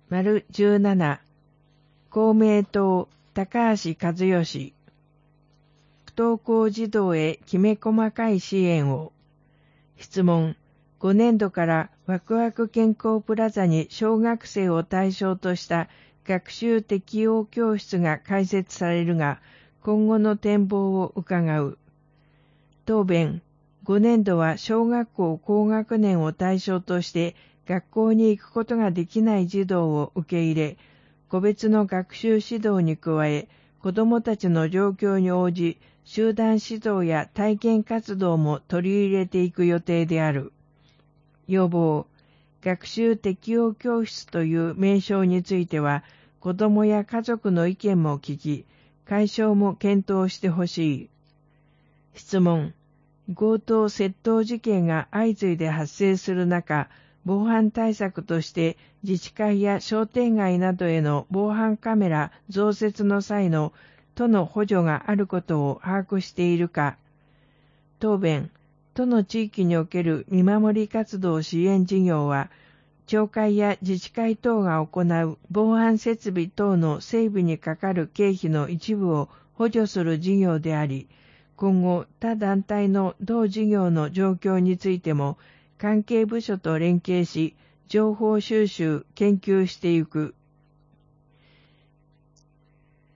17公明党高橋和義不登校児童へきめ細かい支援を。質問。5年度からワクワク健康プラザに小学生を対象とした学習適応教室が開設されるが、今後の展望を伺う。答弁。5年度は小学校高学年を対象として学校に行くことができない児童を受け入れ、個別の学習指導に加え、子どもたちの状況に応じ、集団指導や体験活動も取り入れていく予定である。要望。学習適応教室という名称については、子どもや家族の意見も聞き、解消も検討してほしい。質問。強盗窃盗事件が相次いで発生する中、防犯対策として自治会や商店街などへの防犯カメラ増設の際の都の補助があることを把握しているか。答弁。都の地域における見守り活動支援事業は、町会や自治会等が行う防犯設備等の整備にかかる経費の一部を補助する事業であり、今後他団体の同事業の状況についても関係部署と連携し、情報収集・研究していく。